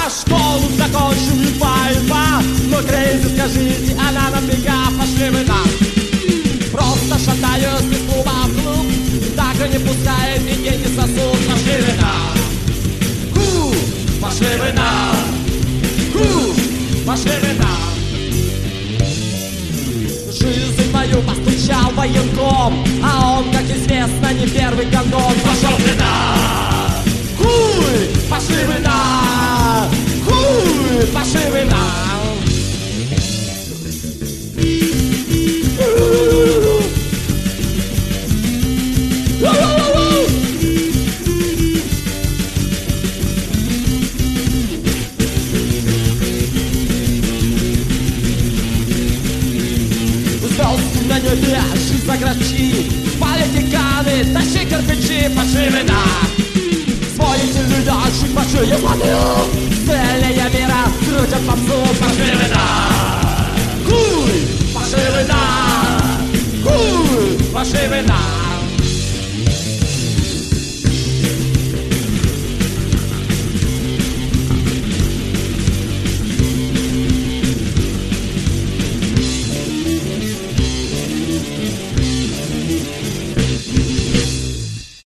школу закончил и но Крейзи, скажите, она нафига? Пошли вы там. Просто шатаюсь из клуба в клуб, так и не пускает, и деньги сосут. Пошли вы там. Пошли вы там. Пошли вы там. Жизнь мою постучал военком, а он, как известно, не первый гондон. Пошел ты на! Хуй! Пошли вы на! Хуй! Пошли вы на! Звезды на небе, жизнь за грачи, политиканы, тащи кирпичи, пошли вы на! Своите люди, жить большие воды, целые мира, крутят попсу, пошли